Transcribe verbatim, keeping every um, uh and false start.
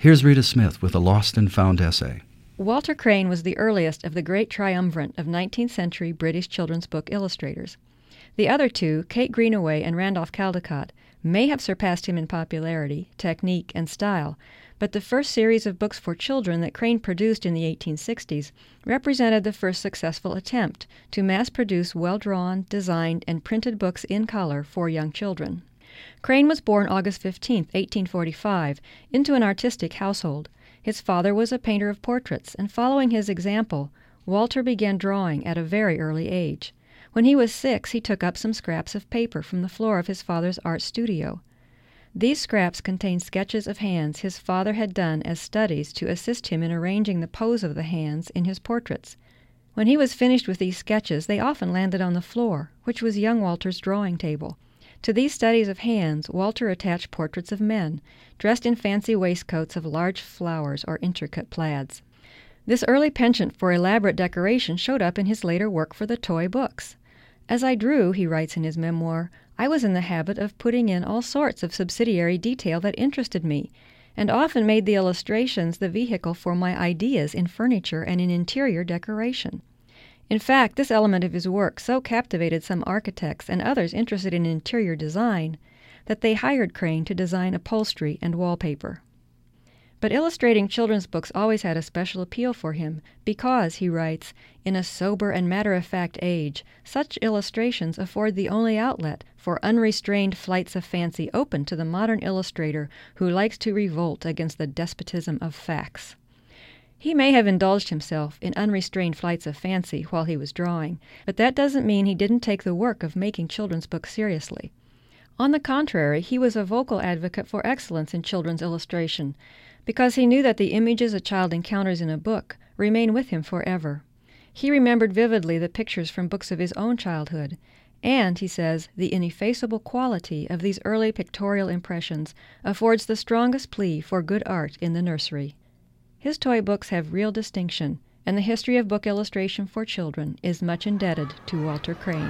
Here's Rita Smith with a lost and found essay. Walter Crane was the earliest of the great triumvirate of nineteenth century British children's book illustrators. The other two, Kate Greenaway and Randolph Caldecott, may have surpassed him in popularity, technique, and style, but the first series of books for children that Crane produced in the eighteen sixties represented the first successful attempt to mass-produce well-drawn, designed, and printed books in color for young children. Crane was born August fifteenth, eighteen forty-five, into an artistic household. His father was a painter of portraits, and following his example, Walter began drawing at a very early age. When he was six, he took up some scraps of paper from the floor of his father's art studio. These scraps contained sketches of hands his father had done as studies to assist him in arranging the pose of the hands in his portraits. When he was finished with these sketches, they often landed on the floor, which was young Walter's drawing table. To these studies of hands, Walter attached portraits of men, dressed in fancy waistcoats of large flowers or intricate plaids. This early penchant for elaborate decoration showed up in his later work for the toy books. As I drew, he writes in his memoir, I was in the habit of putting in all sorts of subsidiary detail that interested me, and often made the illustrations the vehicle for my ideas in furniture and in interior decoration. In fact, this element of his work so captivated some architects and others interested in interior design that they hired Crane to design upholstery and wallpaper. But illustrating children's books always had a special appeal for him because, he writes, in a sober and matter-of-fact age, such illustrations afford the only outlet for unrestrained flights of fancy open to the modern illustrator who likes to revolt against the despotism of facts. He may have indulged himself in unrestrained flights of fancy while he was drawing, but that doesn't mean he didn't take the work of making children's books seriously. On the contrary, he was a vocal advocate for excellence in children's illustration, because he knew that the images a child encounters in a book remain with him forever. He remembered vividly the pictures from books of his own childhood, and, he says, the ineffaceable quality of these early pictorial impressions affords the strongest plea for good art in the nursery. His toy books have real distinction, and the history of book illustration for children is much indebted to Walter Crane.